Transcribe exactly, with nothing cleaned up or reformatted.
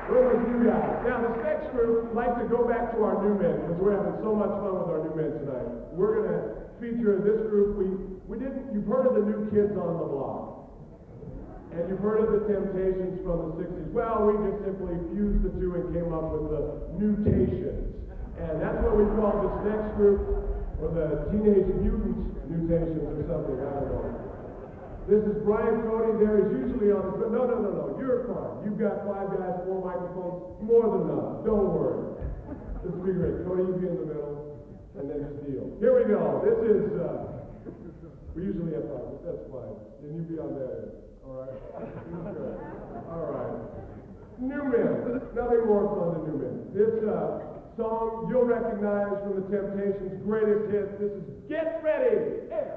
Where was you guys? Now, this next group likes to go back to our new men because we're having so much fun with our new men tonight. We're going to feature in this group. We, we didn't, you've heard of the New Kids on the Block. And you've heard of the Temptations from the sixties. Well, we just simply fused the two and came up with the Newtations. And that's what we call this next group, or the Teenage Mutant Mutations or something, I don't know. This is Brian Cody. There he's usually on the, but no, no, no, no, you're fine. You've got five guys, four microphones, more than enough. Don't worry. This will be great. Cody, you be in the middle, and then just deal. Here we go. This is, uh, we usually have five, but that's fine. Then you be on there. All right? All right. New Men. Nothing more fun than New Men. This uh, song you'll recognize from the Temptations' greatest hits. This is Get Ready! Yeah.